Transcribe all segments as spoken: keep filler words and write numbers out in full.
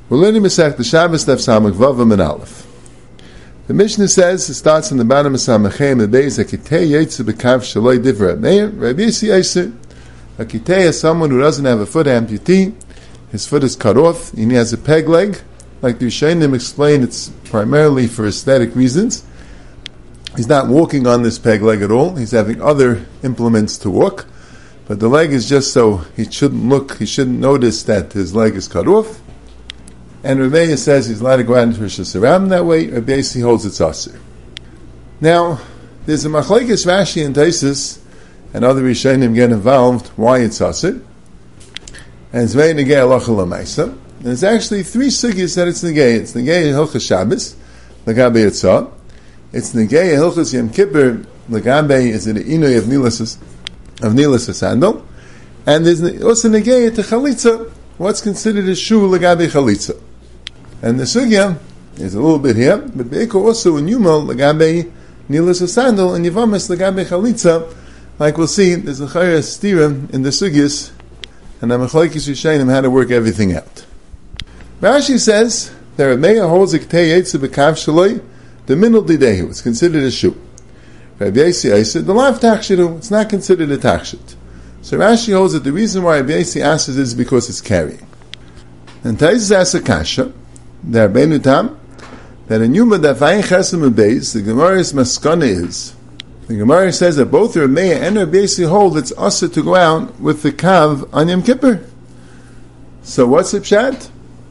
We're learning Masechta Shabbos Daf Samach Vav and Aleph. The Mishnah says, it starts in the bottom of Samachem, the base, Akitei Yetzu B'kav Shaloi Divrei Meir, Rabbi Yisi Eiser. Akitei is someone who doesn't have a foot amputee, his foot is cut off, and he has a peg leg. Like the Rishonim explain, it's primarily for aesthetic reasons. He's not walking on this peg leg at all, he's having other implements to walk, but the leg is just so he shouldn't look, he shouldn't notice that his leg is cut off. And Rebbeinu says he's allowed to go out into Rosh Hashanah that way. Rebbeinu holds it's aser. Now, there's a machlekes Rashi and Taisus, and other Rishonim get involved why it's aser. And it's very negay halacha l'maisa. And there's actually three sugyas that it's negay. It's negay hilchas Shabbos, l'gabe yitzah. It's negay hilchas Yom Kippur, l'gabe is it an inui of nilas of nilas sandal. And there's also negay to chalitza, what's considered a shoe l'gabe chalitza. And the sugya is a little bit here, but Be'eko also in Yuma, Lagabe Nilas Sandal, and Yavamis Lagabe Chalitza, like we'll see, there's a Chayra Stira in the sugyas, and Amachlaikis Yishayim how to work everything out. Rashi says, that Rameya holds a Ktei Yetzu B'kav Shaloi, the Minul Didehu, it's considered a shoe. Rabbi Yasi Eiser, the Lav Takshidu, it's not considered a Takshit. So Rashi holds that the reason why Rabbi Yasi asks is because it's carrying. And Taisus asks a kasha, the Rabbeinu Tam, that in Yuma Dafayin Chesem Beis, the Gemara's maskana is, the Gemara says that both Rameya and Rabbi Yasi hold it's also to go out with the kav on Yom Kippur. So what's the pshat?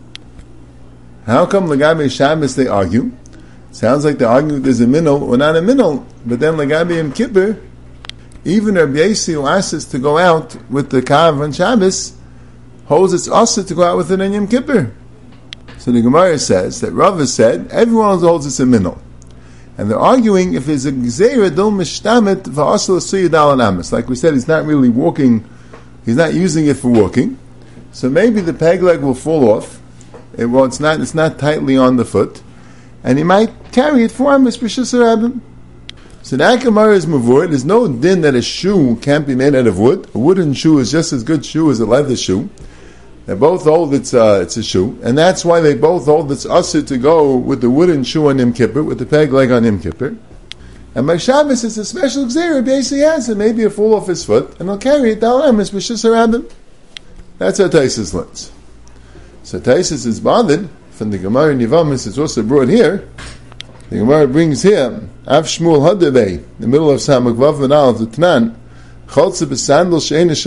How come Lagabe Shabbos they argue? Sounds like they argue there's a minol or not a minol, but then Lagabe Yom Kippur, even Rabbi Yasi who asks us to go out with the kav on Shabbos, holds it's also to go out with it on Yom Kippur. So the Gemara says that Rava said everyone holds it's a minol, and they're arguing if it's a gzeira dil mishtamet va'asal asuyid al anamis. Like we said, he's not really walking, he's not using it for walking, so maybe the peg leg will fall off. It, well, it's not it's not tightly on the foot, and he might carry it for him as precious rabim. So that Gemara is mavur. There's no din that a shoe can't be made out of wood. A wooden shoe is just as good shoe as a leather shoe. They both hold it's uh, it's a shoe, and that's why they both hold it's usher to go with the wooden shoe on Yom Kippur, with the peg leg on Yom Kippur. And by Shabbos, it's a special gzeira. Basically, has it. Maybe it fall off his foot, and he'll carry it down as b'shus harabim. That's how Taisus learns. So Taisus is bothered from the Gemara in Yavamis. It's also brought here. The Gemara brings here Av Shmuel Hadavei, the middle of Samach Vav and Aleph the Tanan. If the sandal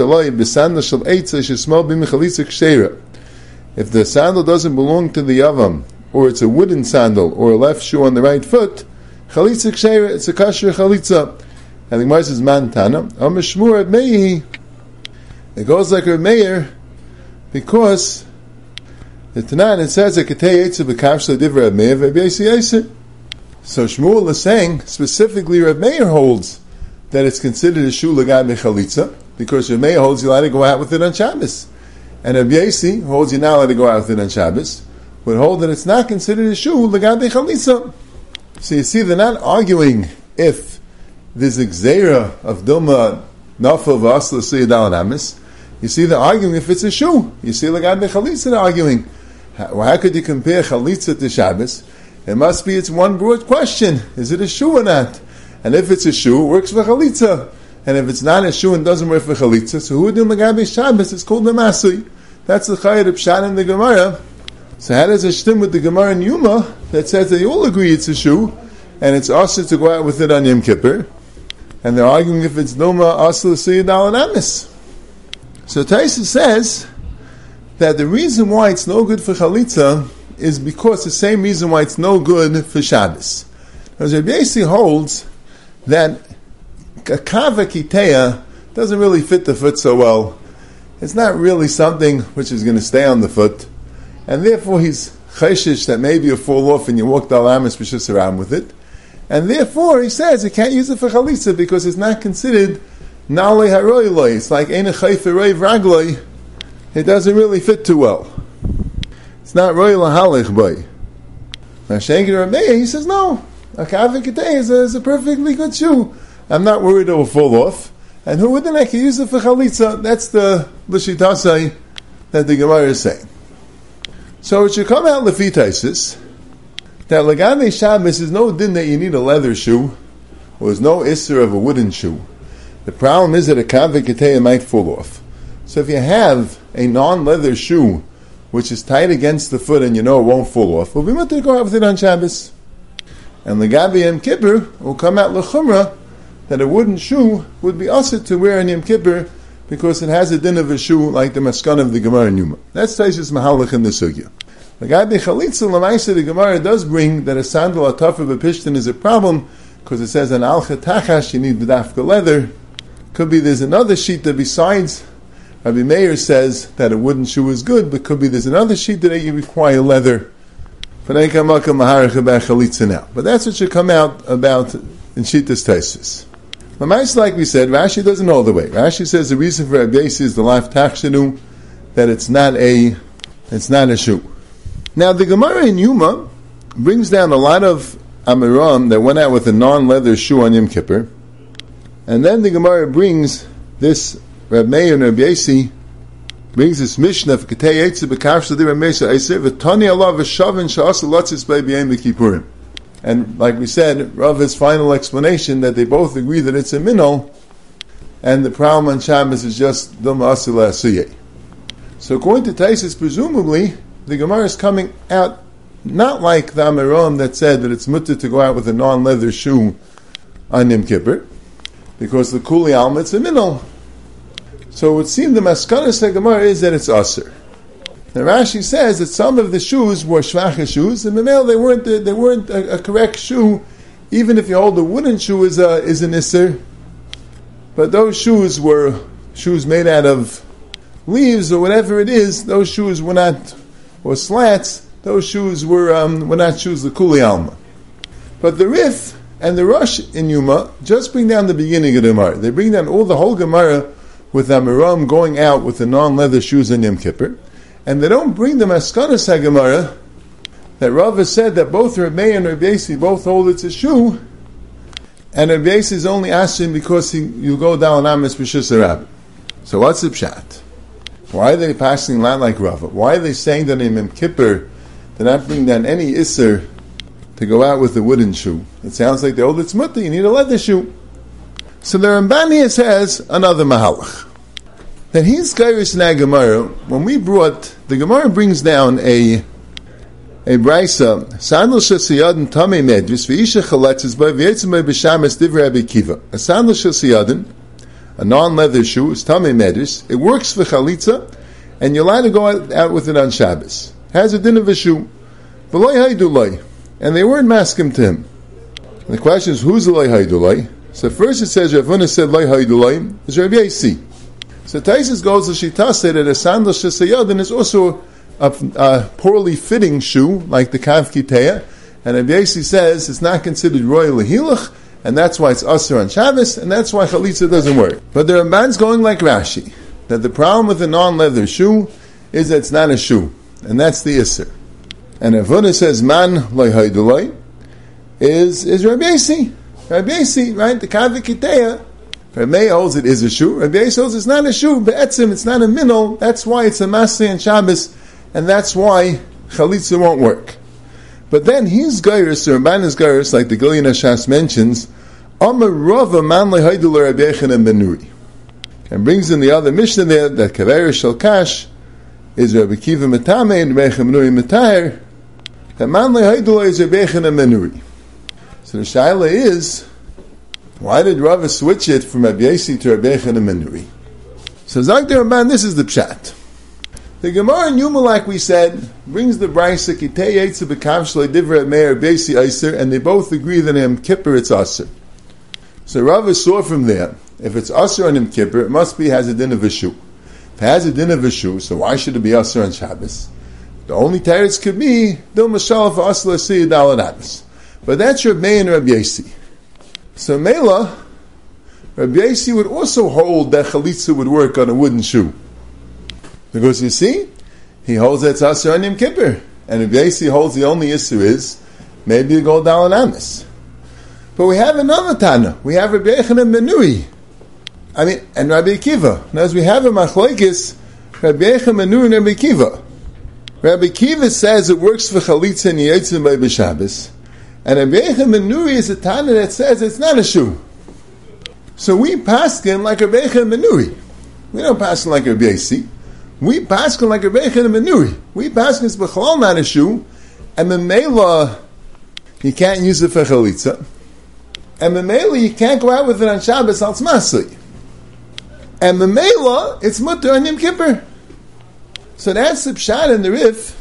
doesn't belong to the yavam, or it's a wooden sandal, or a left shoe on the right foot, chalitza ksheira, it's a kasher chalitza. And the Gemara says, man tana, amishmur at meihi. It goes like a Meir, because the Tanan, it says, a ketei yetzu b'kavshla divrei Reb Meir v'Reb Yasi Eiser. So Shmuel is saying, specifically Reb Meir holds that it's considered a shoe l'gabe chalitza, because Rameya holds you're allowed to go out with it on Shabbos. And Rabbi Yasi holds you're not allowed to go out with it on Shabbos, would hold that it's not considered a shoe l'gabe chalitza. So you see, they're not arguing if there's a gzeira of Dilma Nafel v'asla siyad al anamis. You see, they're arguing if it's a shoe. You see, l'gabe chalitza, they're arguing. How, how could you compare chalitza to Shabbos? It must be, it's one broad question. Is it a shoe or not? And if it's a shoe, it works for chalitza. And if it's not a shoe and doesn't work for chalitza, so who did Lagabe Shabbos? It's called the Masui. That's the Chayat of Pshat in the Gemara. So how does it stem with the Gemara in Yuma that says they all agree it's a shoe, and it's also to go out with it on Yom Kippur? And they're arguing if it's Doma Asla Siyad al Anamis. So Taisa says that the reason why it's no good for chalitza is because the same reason why it's no good for Shabbos. Because Rabbi Yasi holds that a kava kiteya doesn't really fit the foot so well. It's not really something which is going to stay on the foot, and therefore he's chayshish that maybe you fall off and you walk the alamis b'shus around with it, and therefore he says you can't use it for chalitza because it's not considered nalei haroiloi. It's like ein chayfer reiv ragloi. It doesn't really fit too well. It's not roil halich boy. Now Shenker Rameya, he says no. A kava kiteya is, is a perfectly good shoe. I'm not worried it will fall off. And who would then I can use it for chalitza? That's the l'shitasai that the Gemara is saying. So it should come out Lefi Taisis that Lagame Shabbos is no din that you need a leather shoe, or there's no isser of a wooden shoe. The problem is that a Kaveh Keteya might fall off. So if you have a non-leather shoe which is tight against the foot and you know it won't fall off, we'll be able to go out with it on Shabbos. And Lagabi Yom Kippur will come out L'chumra that a wooden shoe would be usher to wear on Yom Kippur because it has a din of a shoe like the Maskan of the Gemara in Yuma. That's Taishas Mahalach in the Sugya. Lagabi Chalitza Lamaisa, the Gemara does bring that a sandal ataf of a pishtin is a problem because it says an alcha tachash you need b'dafka leather. Could be there's another sheet that besides Rabbi Meir says that a wooden shoe is good, but could be there's another sheet that you require leather. But that's what should come out about in Shittas Taisus. Lamais, like we said, Rashi doesn't know the way. Rashi says the reason for Rabbi Yossi is the life takshenu, that it's not a it's not a shoe. Now the Gemara in Yuma brings down a lot of Amiram that went out with a non-leather shoe on Yom Kippur, and then the Gemara brings this. Reb Meir and Reb Yossi brings this Mishnah of Ketei Eitzu B'Kaf Shadi Reb Meir Eiser V'Tani Allah V'Shavin Sha'asa Latzis Bei B'Yem V'Kippurim. And like we said, Rav's final explanation that they both agree that it's a minol, and the problem on Shabbos is just Duma Asila Asiyeh. So according to Taisus, presumably the Gemara is coming out not like the Amiram that said that it's mutter to go out with a non-leather shoe on Yom Kippur, because the Kuli Alma it's a minol. So it would seem the Maskanas Gemara is that it's Aser. Now Rashi says that some of the shoes were Shvacha shoes, and Memel they weren't they weren't a, a correct shoe, even if you hold a wooden shoe is a is an Isser. But those shoes were shoes made out of leaves or whatever it is. Those shoes were not, or slats. Those shoes were um, were not shoes l'kuli alma. But the Rif and the Rosh in Yuma just bring down the beginning of the Gemara. They bring down all the whole Gemara with Amiram going out with the non-leather shoes on Yom Kippur, and they don't bring the Maskanas HaGemara that Rav has said that both Reb Meir and Reb Yossi both hold it's a shoe, and Reb Yossi is only asking because he, you go down Amis B'Shus Rabbi. So what's the pshat? Why are they passing land like Rav? Why are they saying that in Yom Kippur they're not bringing down any Isser to go out with a wooden shoe? It sounds like the old it's mutter, you need a leather shoe. So the Ramban here says another mahalach. That he's Gairis in Gemara. When we brought, the Gemara brings down a a brisa, Sandal Shasiyadin Tamei Medris, V'isha Chaletzes by V'yetzim by B'shames Divrei Rabbi Kiva. A Sandal Shasiyadin, a non-leather shoe, is Tamei Medris. It works for Chalitza, and you're allowed to go out, out with it on Shabbos. Has a din of a shoe. V'loi haidulai. And they weren't maskim to him. And the question is, who's the loi haidulai? So first it says, Rav Huna said, Loi haidulai, is Rabbi Yossi. So Taisus goes to Shita said that a sandal shesayadin is also a, a poorly fitting shoe, like the Kav Kiteya, and Rabbi Yossi says it's not considered royal lehilach, and that's why it's Asr on Shabbos, and that's why Chalitza doesn't work. But the Ramban's going like Rashi, that the problem with a non-leather shoe is that it's not a shoe, and that's the Isser. And Rav Huna says, Man Loi haidulai, is, is Rabbi Yossi. Rabbi Yossi, right, the Kav Kiteya, Rabbi Meir holds it is a shoe. Rabbi Yossi holds it's not a shoe, but etzim, it's not a minol. That's why it's a masay and Shabbos, and that's why Chalitza won't work. But then he's Gairis, or Ramban is Gairis, like the Gilyon HaShas mentions, Amar Rava man lehaidul Rabbi Yechanan ben Nuri, and brings in the other Mishnah there that Kaver Shel Kash is Rabbi Kiva Metame and Rabbi Yechanan ben Nuri Metayer. That man lehaidul is Rabbi Yechanan ben Nuri. So the shaila is, why did Rava switch it from Rabbi Yossi to Rabbi Yechanan ben Nuri? So Zagdei Ramban, this is the pshat. The Gemara in Yuma, like we said, brings the brayso Kitei Eitzu B'Kav Shlei Divrei Meir Rabbi Yossi Eiser, and they both agree that in Yom Kippur it's Aser. So Rava saw from there, if it's Aser on Yom Kippur, it must be has a din of a shoe. If it has a din of a shoe, so why should it be Aser on Shabbos? The only teretz could be Dil Mashal for Aser L'Asiyah Dalad Abbas. But that's Rabbi Meir and Rabbi Yossi. So Mela, Rabbi Yossi would also hold that Chalitza would work on a wooden shoe. Because you see, he holds that it's Aser on Yom Kippur. And Rabbi Yossi holds the only issue is, maybe you go down on Amos. But we have another Tana. We have Rabbi Yechanan ben Nuri. I mean, and Rabbi Akiva. And as we have a Machlokes, Rabbi Yechanan ben Nuri and Rabbi Akiva. Rabbi Kiva says it works for chalitza and yitzim by b'Shabbos, and Rabbi Yechim ben Nuri is a Tana that says it's not a shoe. So we paskin like Rabbi Yechim ben Nuri. We don't paskin like Rabbi Yossi. We paskin like Rabbi Yechim ben Nuri. We paskin is b'chalal not a shoe, and the Mela you can't use it for chalitza, and the Mela you can't go out with it on Shabbos al tzmasli, and the Mela it's mutter on Yom Kippur. So that's the pshat in the Rif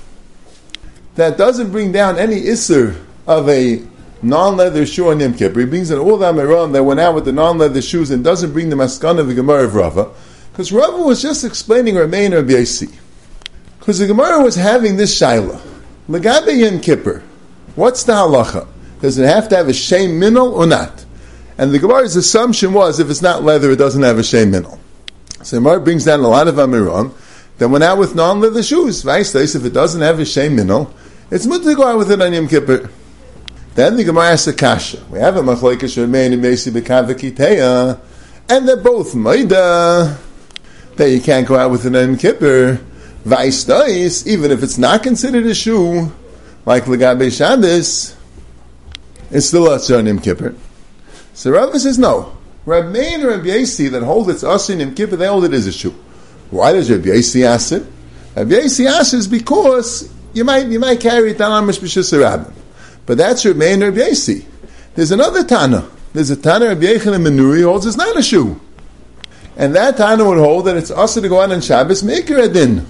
that doesn't bring down any isser of a non-leather shoe on Yom Kippur. He brings in all the Amiram that went out with the non-leather shoes and doesn't bring the Maskana of the Gemara of Rava, because Rava was just explaining Ramein Rabbi Yossi. Because the Gemara was having this shaila. Legabe Yom Kippur, what's the halacha? Does it have to have a shem minol or not? And the Gemara's assumption was if it's not leather, it doesn't have a shem minol. So the Gemara brings down a lot of Amiram that went out with non-leather shoes. Vice versa, if it doesn't have a shem minol, it's mutter to go out with it on Yom Kippur. Then the Gemara asks a kasha. We have a machlokes Ramein and Yossi b'kav v'kiteya, and they're both maida that you can't go out with it on Yom Kippur. Vice versa, even if it's not considered a shoe, like legabe Shabbos, it's still asur on Yom Kippur. So Rava says no. Ramein and Rabbi Yossi that hold it's asur on Yom Kippur, they hold it as a shoe. Why does Rabbi Yossi ask it? Rabbi Yossi asks is because you might you might carry it down on Mishpashis Rabbim. But that's Ramein and Rabbi Yossi. There's another Tana. There's a Tana Rabbi Yechon ben Nuri holds it's not a shoe. And that Tana would hold that it's also to go out on Shabbos, Meikar Adin.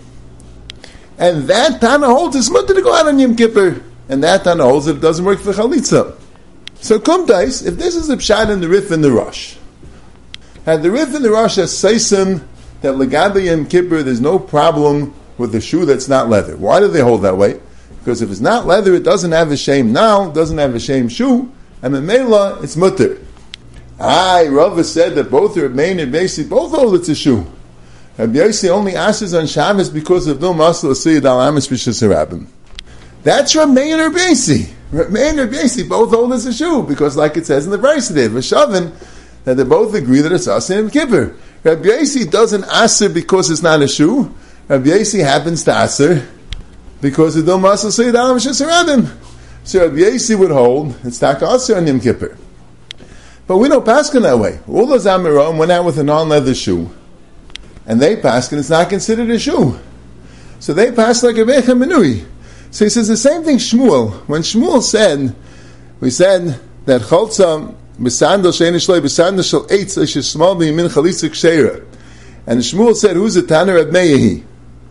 And that Tana holds it's mutter to go out on Yom Kippur. And that Tana holds that it doesn't work for Chalitza. So Kumtais, if this is the Pshat in the Rif and the Rosh, and the Rif and the Rosh has Seisim that Legabe Yom Kippur, there's no problem with the shoe that's not leather. Why do they hold that way? Because if it's not leather, it doesn't have a shame now, doesn't have a shame shoe, and in Mela, it's mutter. Aye, Rava said that both Ramein and Yossi both hold it's a shoe. Rabbi Yossi only asks on Shabbos because of no muscle asiyad al amis b'shus harabim. That's Ramein and Rabbi Yossi. Ramein and Rabbi Yossi both hold it's a shoe, because like it says in the verse today, V'shavin, that they both agree that it's asir in Kippur. Rabbi Yossi doesn't asir because it's not a shoe. Rabbi Yossi happens to asir because of the muscle asiyad al amis b'shus harabim. So Rabbi Yossi would hold it's taka asir on Yom Kippur. But we don't paskin that way. All those Amiram went out with a non-leather shoe, and they paskin it's not considered a shoe. So they pass like a Rebbeinu ben Nuri. So he says the same thing Shmuel. When Shmuel said, we said that Cholza b'sandal she'en shloi b'sandal shel eitz she'smal b'yimin chalitza k'sheira. And Shmuel said, who's the Tana Reb Meir?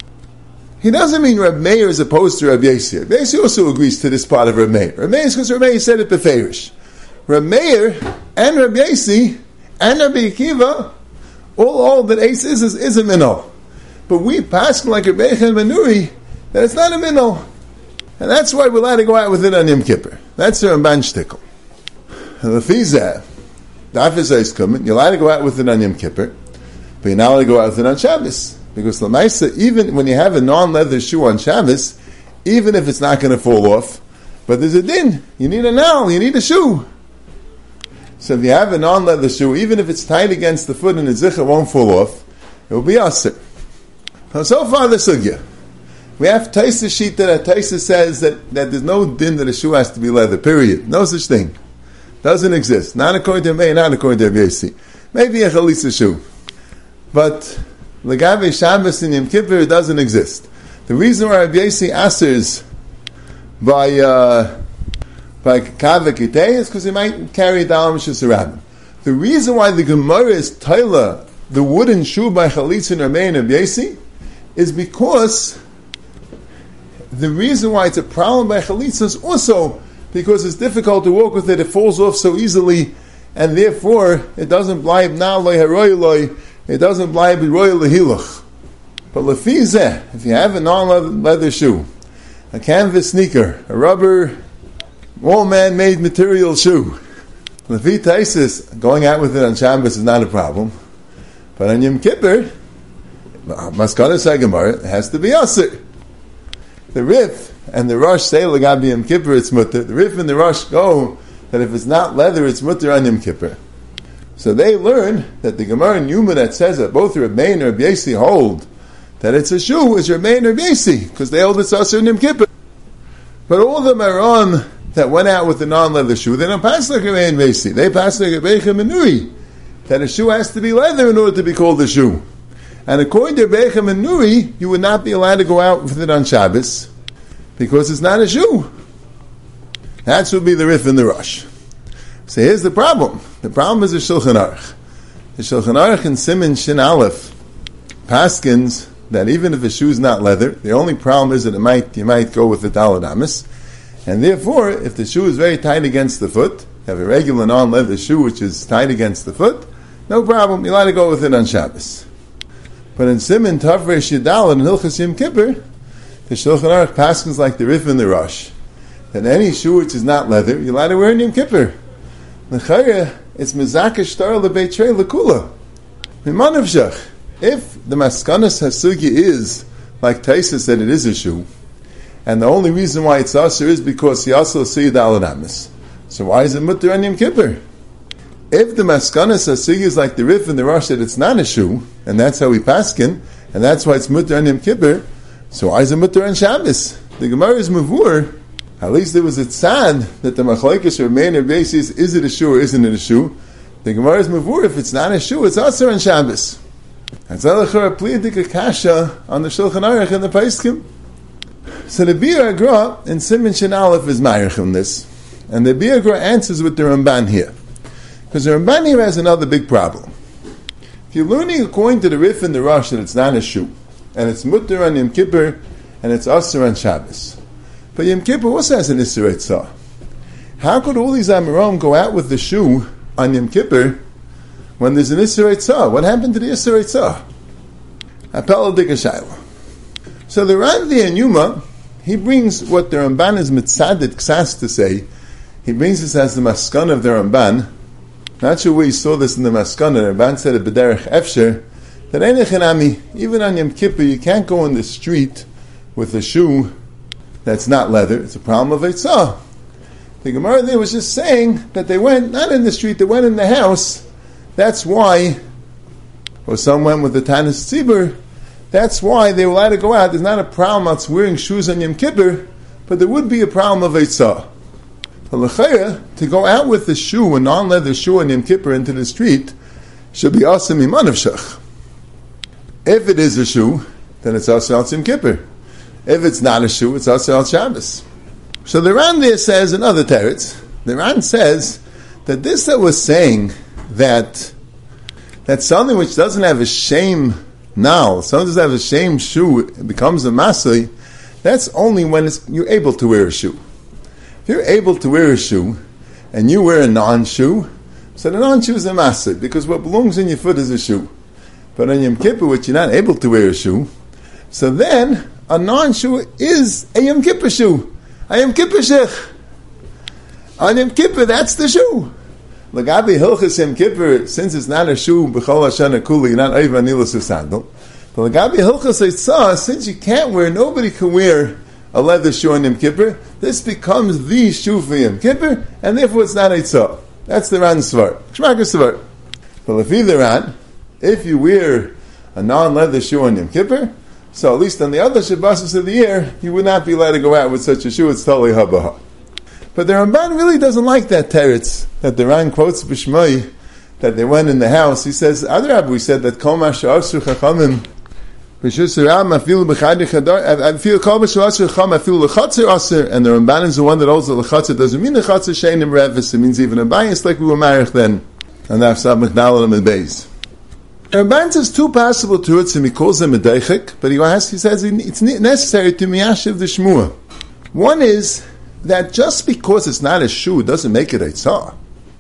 He doesn't mean Reb Meir as opposed to Reb Yossi. Reb Yossi also agrees to this part of Reb Meir. Reb Meir is because Reb Meir said it beferish. Reb Meir and Reb Yossi and Rabbi Akiva all hold that Eitz is, is, is a minnow. But we pass like Reb Yechon ben Nuri that it's not a minnow. And that's why we're allowed to go out with it on Yom Kippur. That's the Ramban shtickle. And the Fizah, the Afizah is coming, you're allowed to go out with it on Yom Kippur, but you're not allowed to go out with it on Shabbos. Because Lamaisa, even when you have a non-leather shoe on Shabbos, even if it's not going to fall off, but there's a din, you need a nail, you need a shoe. So if you have a non-leather shoe, even if it's tight against the foot and the zicha won't fall off, it will be asir. Now, so far the sugya. We have Taisa Shita that Taisa says that, that there's no din that a shoe has to be leather, period. No such thing. Doesn't exist. Not according to me, not according to Rabbi Yossi. Maybe a Chalisa shoe. But Legabe Shabbos in Yom Kippur, it doesn't exist. The reason why Rabbi Yossi asers by... Uh, by kaveh kitei is because he might carry down Mishus Rabbim. The reason why the Gemara is Taila, the wooden shoe by Chalitza and Ramein and Yossi, is because the reason why it's a problem by Chalitza is also because it's difficult to walk with it, it falls off so easily, and therefore it doesn't blibe now loy haroy loy, it doesn't blibe roy lehiluch. But lefizeh, if you have a non-leather shoe, a canvas sneaker, a rubber all man-made material shoe. Lefi Taisis, going out with it on Shabbos is not a problem. But on Yom Kippur, Maskana Sagamar, it has to be Asir. The Rif and the Rosh say Lagabi Yom Kippur, it's mutter. The Rif and the Rosh go that if it's not leather, it's mutter on Yom Kippur. So they learn that the Gemara in Yuma that says that both Rabbein and Rabbi Yossi hold that it's a shoe is Rabbi and Rabbi Yossi, because they hold it's Asur and Yom Kippur. But all the Maron that went out with a non-leather shoe, they don't pass like Rabbi and Rabbi Yossi. They pass like Rabbi Nuri, that a shoe has to be leather in order to be called a shoe. And according to Rabbi and Nuri, you would not be allowed to go out with it on Shabbos, because it's not a shoe. That would be the Rif and the Rush. So here's the problem. The problem is the Shulchan Aruch. The Shulchan Aruch in Siman Shin Aleph paskins that even if a shoe is not leather, the only problem is that it might you might go with the Daled Amos, and therefore, if the shoe is very tight against the foot, you have a regular non-leather shoe which is tight against the foot, no problem, you're allowed to go with it on Shabbos. But in Siman Tav Reish Yudaled and Hilchos Yom Kippur, the Shulchan Aruch paskins like the Rif and the Rush, that any shoe which is not leather, you're allowed to wear in Yom Kippur. L'chayre, it's mezakeh shtar lebeitrei lekula. Mimanav shach. If the maskanas hasugi is like Taisa said, it is a shoe, and the only reason why it's asur is because he also see Daled Amos. So why is it mutter on Yom Kippur? If the maskanas hasugi is like the Rif and the Rush that it's not a shoe, and that's how we paskin, and that's why it's mutter on Yom Kippur, so why is it mutter on Shabbos? The Gemara is mavur. At least there was a tzad that the machlokes remain or basis, is it a shoe or isn't it a shoe? The Gemara is mavur, if it's not a shoe, it's asur on Shabbos. That's alachar pliyadik kasha on the Shulchan Aruch and the Paiskim. So the Biur Agra in Siman Shin Aleph is ma'arich on this, and the Biur Agra answers with the Ramban here, because the Ramban here has another big problem. If you're learning according to the Rif and the Rush that it's not a shoe, and it's mutter on Yom Kippur, and it's asur on Shabbos, but Yom Kippur also has an Isser Eitzah. How could all these Amoraim go out with the shoe on Yom Kippur when there's an Isser Eitzah? What happened to the Isser Eitzah? Apel Dikashayla. So the Rav the Yuma, he brings what the Ramban is mitzadet ksas to say. He brings this as the maskana of the Ramban. Not sure where he saw this in the maskana. The Ramban said it b'derech efsher that einechanami, even on Yom Kippur, you can't go in the street with a shoe that's not leather. It's a problem of Eitzah. The Gemara there was just saying that they went not in the street, they went in the house. That's why, or some went with the Tanis Tzibur, that's why they were allowed to go out. There's not a problem about wearing shoes on Yom Kippur, but there would be a problem of Eitzah. But l'chayah, to go out with the shoe, a non-leather shoe on Yom Kippur into the street, should be asur mimanav shach. If it is a shoe, then it's asur al Yom Kippur. If it's not a shoe, it's asur al Shabbos. So the Ran there says another teretz. The Ran says that this that was saying that that something which doesn't have a shame now, something doesn't have a shame shoe, it becomes a masay, that's only when it's, you're able to wear a shoe. If you're able to wear a shoe, and you wear a non-shoe, so the non-shoe is a masay, because what belongs in your foot is a shoe. But on Yom Kippur, which you're not able to wear a shoe, so then a non-shoe is a Yom Kippur shoe. A Yom Kippur shech. On Yom Kippur, that's the shoe. Lagabi Hilchos Yom Kippur, since it's not a shoe, b'chol Hashana Kuli, you're not over anilas or sandal. But Lagabi Hilchos Eitzah, since you can't wear, nobody can wear a leather shoe on Yom Kippur, this becomes the shoe for Yom Kippur, and therefore it's not Eitzah. That's the Ran Svar. Shmak Svar. But if either Ran, if you wear a non-leather shoe on Yom Kippur, so at least on the other Shabbosos of the year, you would not be allowed to go out with such a shoe. It's totally habaha. But the Ramban really doesn't like that teretz that the Ran quotes b'shmoi that they went in the house. He says, Adrab, we said that kol ma she'asur chachamim b'shus ram afilu b'chadi chadar afilu kol ma she'asur chacham afilu l'chatzer asur, and the Ramban is the one that holds the l'chatzer doesn't mean l'chatzer sheinim revis. It means even a bias like we were married then. And that's Sav Mechdalim and Beis. Ramban says two possible terutzim, and he calls them a deichik, but he has, he says it's necessary to miyashiv the shmua. One is that just because it's not a shoe doesn't make it eitzah.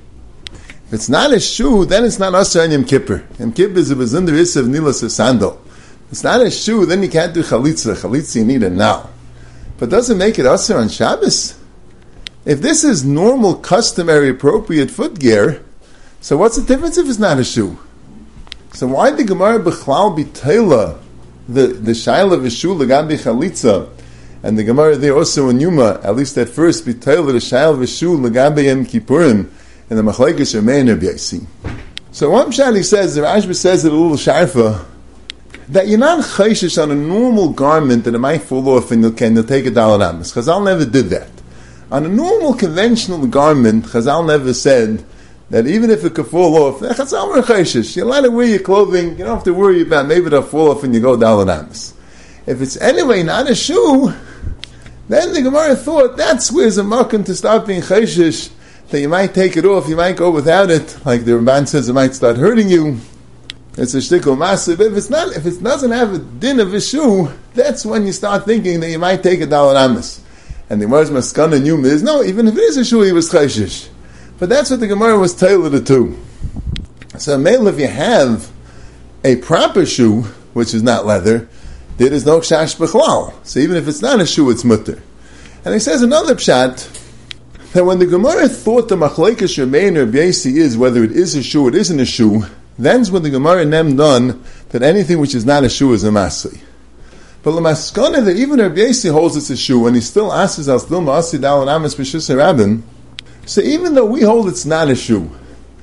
If it's not a shoe, then it's not asur on Yom Kippur. Yom Kippur is a bezunder issa of nilas or sandal. If it's not a shoe, then you can't do chalitza. Chalitza you need it now. But doesn't make it asur on Shabbos? If this is normal, customary, appropriate footgear, so what's the difference if it's not a shoe? So why did the Gemara B'chlal B'Teila, the the shaila of a shoe l'gabi chalitza, and the Gemara there also in Yuma, at least at first, B'Teila the shaila of a shoe l'gabi Yom Kippurim, and the Machlekes Rmein Rabbi Yossi. So one Shali says, the Rashba says it a little sharfa, that you're not chayshish on a normal garment that it might fall off and you'll, can, you'll take a daled amas. Chazal never did that. On a normal conventional garment, Chazal never said that even if it could fall off, Chazal were chayshish. You're allowed to wear your clothing, you don't have to worry about maybe it'll fall off and you go daled amas. If it's anyway not a shoe, then the Gemara thought that's where's a makom to start being chayshish, that you might take it off, you might go without it, like the Ramban says it might start hurting you. It's a shtickle massive. If it's not, if it doesn't have a din of a shoe, that's when you start thinking that you might take a daled amas. And the Gemara's maskana and yum is no, even if it is a shoe, he was chayshish. But that's what the Gemara was tailored to. So, male, if you have a proper shoe, which is not leather, there is no kshash b'chlal. So even if it's not a shoe, it's mutter. And he says another pshat, that when the Gemara thought the machlekes Ramein or B'yasi is whether it is a shoe or it isn't a shoe, then's when the Gemara nem done that anything which is not a shoe is a masli. But the maskana that even Rabbi Yasi holds it's a shoe, and he still asks al still ma'asi dal and amas b'shus rabin. So even though we hold it's not a shoe,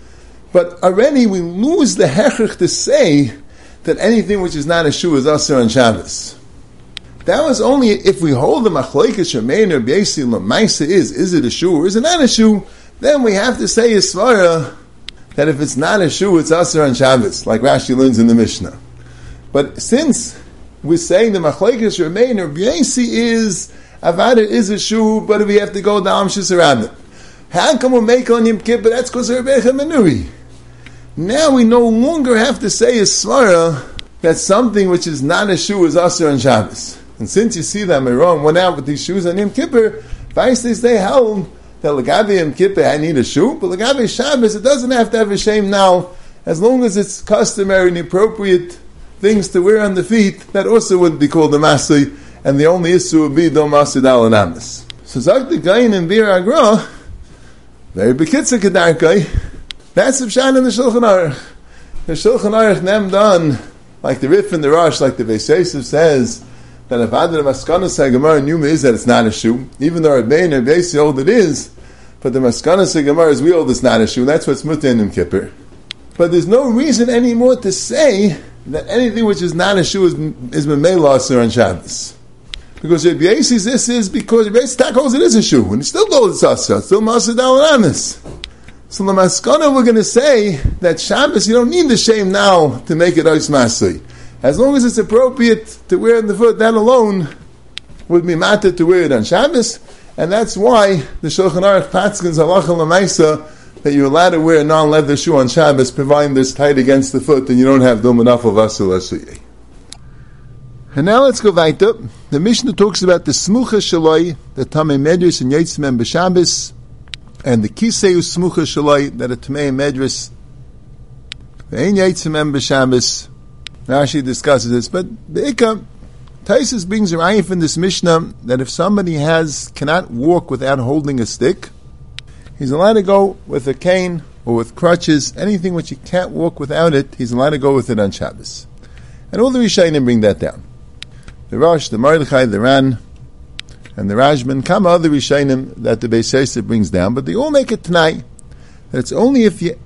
but already we lose the hechrich to say that anything which is not a shoe is asur on Shabbos. That was only if we hold the machlekes Ramein or Rabbi Yasi l'maisa is is it a shoe or is it not a shoe? Then we have to say a svara that if it's not a shoe, it's asur on Shabbos, like Rashi learns in the Mishnah. But since we're saying the machlekes Ramein or B'yasi is avada is a shoe, but we have to go down Shisarabim. How come we make on Yom Kippur? That's because of Rebbecha Menuri. Now we no longer have to say a svara that something which is not a shoe is asur on Shabbos. And since you see that Meron went out with these shoes on Yom Kippur, Vaislis they held that Lagabi Yom Kippur I need a shoe, but Lagabi Shabbos it doesn't have to have a shame now, as long as it's customary and appropriate things to wear on the feet, that also wouldn't be called a masli, and the only issue would be dom masli dal and amis. So Zak the Gain and Bir Agra, very bekitza kedarkai, that's the pshat in the Shulchan Aruch. The Shulchan Aruch nem done, like the Rif and the Rosh, like the Beis Yosef says, that if Adar Maskanas HaGemara Yuma is that it's not a shoe, even though Rabbein and Rabbi Yossi hold it is, but the Maskanas HaGemara is we hold it's not a shoe, that's what's mutter in Yom Kippur. But there's no reason anymore to say that anything which is not a shoe is is memela asur on Shabbos. Because Rabbi Yossi this is because Rabbi Yossi holds it is a shoe, and he still holds it's asur, still masur dal and amis. So the Maskana we're going to say that Shabbos you don't need the shame now to make it ois masri. As long as it's appropriate to wear in the foot, that alone would be matter to wear it on Shabbos, and that's why the Shulchan Aruch Patzkins halacha l'maisa that you're allowed to wear a non-leather shoe on Shabbos, providing it's tight against the foot and you don't have dum enough of asul asuyeh. And now let's go weiter. The Mishnah talks about the smucha shaloi, the tamei medris and yitzmem b'Shabbos, and the kiseu smucha shaloi that a tamei medris ve'ein yitzmem b'Shabbos. Rashi discusses this, but the Ikka, Taisus brings a raya from this Mishnah that if somebody has cannot walk without holding a stick, he's allowed to go with a cane or with crutches, anything which he can't walk without it, he's allowed to go with it on Shabbos. And all the Rishonim bring that down. The Rosh, the Mordechai, the Ran, and the Rajman, come other Rishonim that the Beis Yosef brings down, but they all make it tonight that it's only if you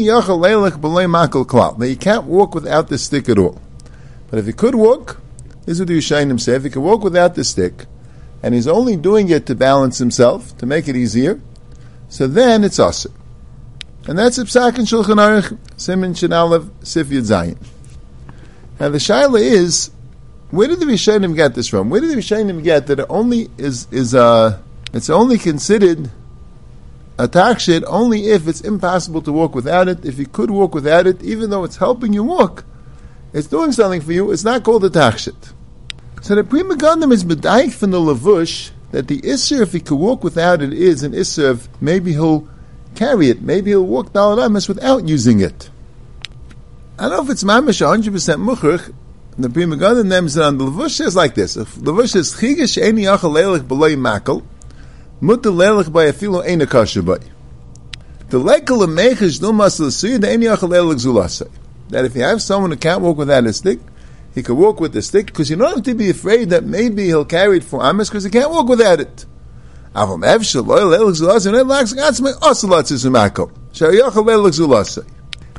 that you can't walk without the stick at all. But if he could walk, this is what the Yishayim say, if he could walk without the stick, and he's only doing it to balance himself, to make it easier, so then it's asur. And that's a psak in Shulchan Aruch, Siman Shinalev, Sif Yud Zayin. Now the shaila is, where did the Yishayim get this from? Where did the Yishayim get that it only is, is uh, it's only considered a takshit only if it's impossible to walk without it. If you could walk without it, even though it's helping you walk, it's doing something for you, it's not called a takshit. So the Prima Gundam is bedaik from the Lavush that the Isser, if he could walk without it, is an Isser of maybe he'll carry it, maybe he'll walk Daled Amos without using it. I don't know if it's mamish one hundred percent muchrich. The Prima Gundam names it on the Lavush says like this: if Lavush says chigish eni yachal leilich b'loi makel, Mutter lelich by a filo eina kasher by. The lekel of mechish no masal suya the eni yachal leilich zulasay. That if you have someone who can't walk without a stick, he can walk with the stick, because you don't have to be afraid that maybe he'll carry it for amas because he can't walk without it. Avam evshel loy leilich zulasay and it lacks gatzmei asalatzis umakom. Shari yachal leilich zulasay.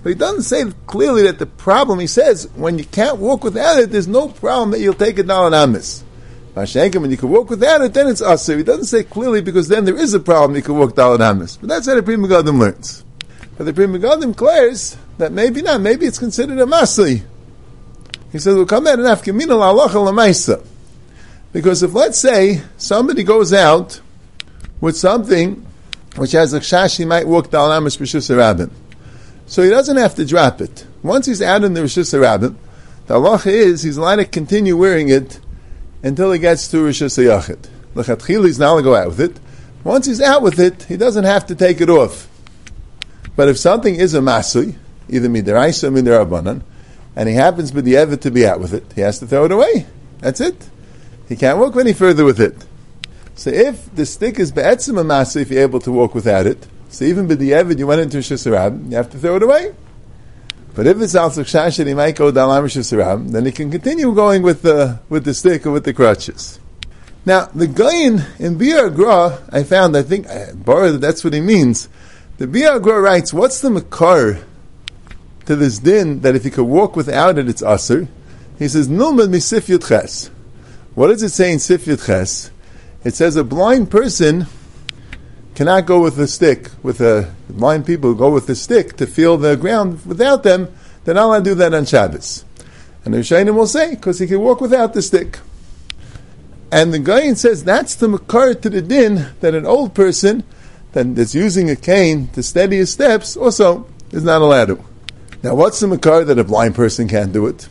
But he doesn't say clearly that the problem, he says, when you can't walk without it, there's no problem that you'll take a Dalan Amis. Mashenka, when you can walk without it, then it's Asr. He doesn't say clearly because then there is a problem you can walk Dalan Amis. But that's how the Pri Megadim learns. But the Pri Megadim declares that maybe not, maybe it's considered a Masli. He says, we'll come out and Afkamina La'alacha La'maisa. Because if, let's say, somebody goes out with something which has a chash, he might walk Dalan Amis Rishus HaRabim. So he doesn't have to drop it. Once he's out in the Rishus HaRabim, the halacha is he's allowed to continue wearing it until he gets to Rishus HaYachid. L'chatchila, he's not allowed to go out with it. Once he's out with it, he doesn't have to take it off. But if something is a masui, either midaraisa or midarabanan, and he happens with the evet to be out with it, he has to throw it away. That's it. He can't walk any further with it. So if the stick is be'etzim a masui, if you're able to walk without it, so even with the evet you went into Rishus HaRabim, you have to throw it away. But if it's also chash and he might go down Rishus HaRabim, then he can continue going with the with the stick or with the crutches. Now the Gaon in Biur Gra, I found, I think, I borrowed, that's what he means. The Biur Gra writes, what's the makar to this din that if you could walk without it, it's asr? He says, Nulmad mi Sif Yud Ches. What does it say in Sif Yud Ches? It says a blind person cannot go with a stick, with a blind people who go with a stick to feel the ground. Without them, they're not allowed to do that on Shabbos. And the Rishonim will say, because he can walk without the stick. And the Gaon says that's the makar to the din that an old person that's using a cane to steady his steps also is not allowed to. Now what's the makar that a blind person can't do it?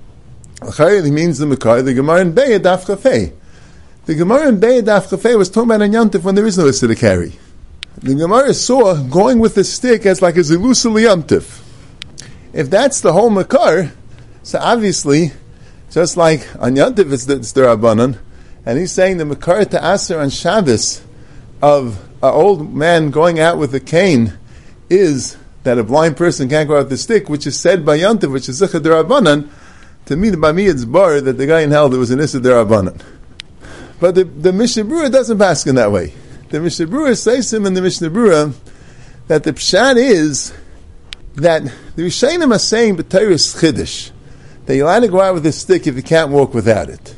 It means the makar, the Gemara in Be'ed Daf Chafei. The Gemara in Be'ed Daf Chafei was talking about a Yantif when there is no Issa to carry. The Gemara saw going with a stick as like a Zilusa Yantif. If that's the whole makar, so obviously, just like on Yantif it's the, it's the Rabbanan, and he's saying the makar to Aser on Shabbos of an old man going out with a cane is that a blind person can't go out with the stick, which is said by Yantif, which is Zichad Rabbanan. To me, by me, it's bar that the guy in hell there was an Issa Rabbanan. But the, the Mishnah Berurah doesn't pass in that way. The Mishnah Berurah says him in the Mishnah Berurah that the pshat is that the Rishonim are saying b'Torah chiddush that you're allowed to go out with a stick if you can't walk without it.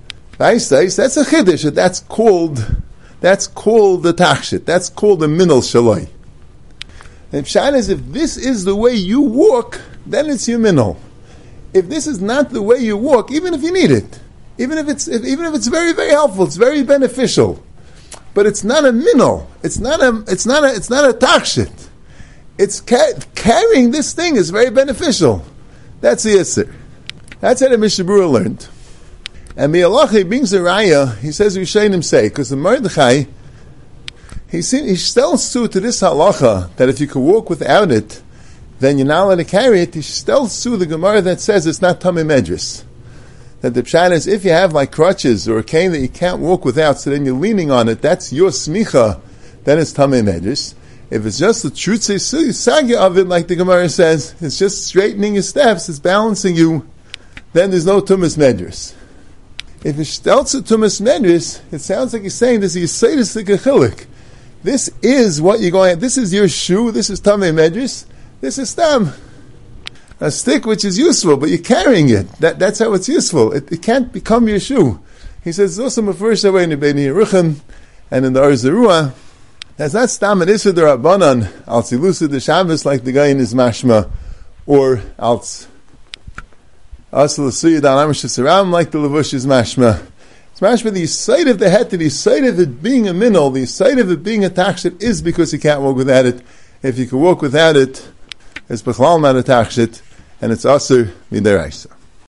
I say that's a chiddush. That's called that's called the tachshit. That's called the minol shaloi. And pshat is if this is the way you walk, then it's your minol. If this is not the way you walk, even if you need it, even if it's if, even if it's very very helpful, it's very beneficial, but it's not a minol. It's not a it's not a it's not a tachshit. It's ca- carrying this thing is very beneficial. That's the yisr. That's how the Mishnah Berurah learned. And Mi'alachi brings a raya. He says Rishonim say because the Mordechai he seen, he tells suit to this halacha that if you could walk without it, then you're not allowed to carry it. He tells Su the Gemara that says it's not Tamei Medris. That the pshat is if you have like crutches or a cane that you can't walk without, so then you're leaning on it, that's your smicha, then it's Tamei Medris. If it's just the truth sagya of it, like the Gemara says, it's just straightening your steps, it's balancing you, then there's no Tumas Medris. If it's Stelza Tumas Medris, it sounds like he's saying this is Yisaytis Gechilik. This is what you're going at. This is your shoe, this is Tamei Medris. This is stam, a stick which is useful, but you're carrying it. That, that's how it's useful. It, it can't become your shoe. He says, it's also first away in the Bnei Yeruchim and in the Or Zerua. That's not stam and Issa D'Rabbanan, al Tzilusa de Shabbos, like the guy in his mashma, or al Asal Suyad al Amish Saram, like the Levush's mashma. It's mashma, the sight of the head, the sight of it being a minol, the sight of it being a tachshit is because you can't walk without it. If you can walk without it, it's Bechlal Manatachshit, and it's Asur Midaraisa.